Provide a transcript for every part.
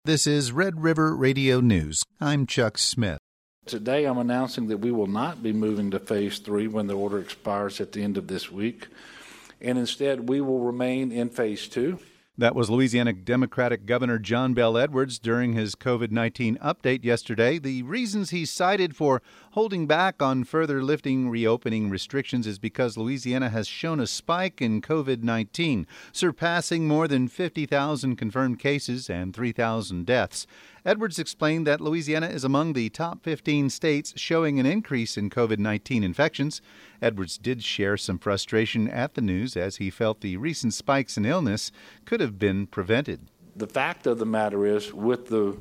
This is Red River Radio News. I'm Chuck Smith. Today I'm announcing that we will not be moving to Phase 3 when the order expires at the end of this week, and instead we will remain in Phase 2. That was Louisiana Democratic Governor John Bel Edwards during his COVID-19 update yesterday. The reasons he cited for holding back on further lifting reopening restrictions is because Louisiana has shown a spike in COVID-19, surpassing more than 50,000 confirmed cases and 3,000 deaths. Edwards explained that Louisiana is among the top 15 states showing an increase in COVID-19 infections. Edwards did share some frustration at the news as he felt the recent spikes in illness could have been prevented. The fact of the matter is, with the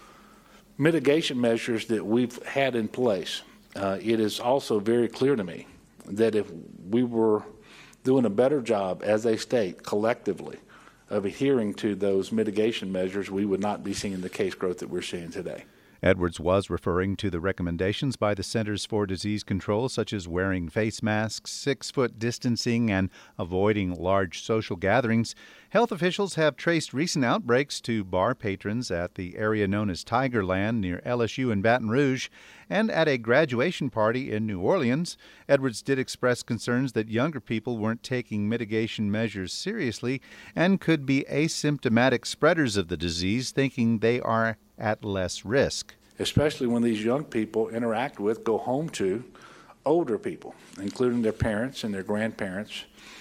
mitigation measures that we've had in place, it is also very clear to me that if we were doing a better job as a state collectively of adhering to those mitigation measures, we would not be seeing the case growth that we're seeing today. Edwards was referring to the recommendations by the Centers for Disease Control, such as wearing face masks, 6-foot distancing, and avoiding large social gatherings. Health officials have traced recent outbreaks to bar patrons at the area known as Tigerland near LSU in Baton Rouge and at a graduation party in New Orleans. Edwards did express concerns that younger people weren't taking mitigation measures seriously and could be asymptomatic spreaders of the disease, thinking they are at less risk. Especially when these young people go home to older people, including their parents and their grandparents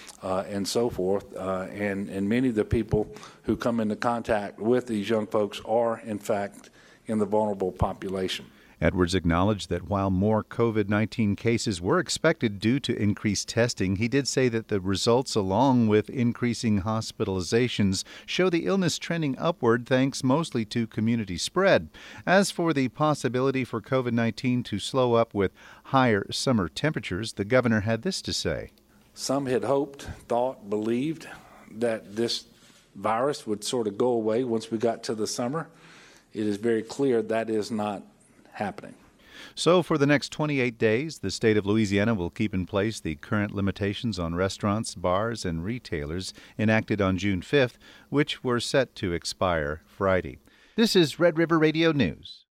and so forth. And many of the people who come into contact with these young folks are, in fact, in the vulnerable population. Edwards acknowledged that while more COVID-19 cases were expected due to increased testing, he did say that the results, along with increasing hospitalizations, show the illness trending upward thanks mostly to community spread. As for the possibility for COVID-19 to slow up with higher summer temperatures, the governor had this to say. Some had hoped, thought, believed that this virus would sort of go away once we got to the summer. It is very clear that is not happening. So for the next 28 days, the state of Louisiana will keep in place the current limitations on restaurants, bars, and retailers enacted on June 5th, which were set to expire Friday. This is Red River Radio News.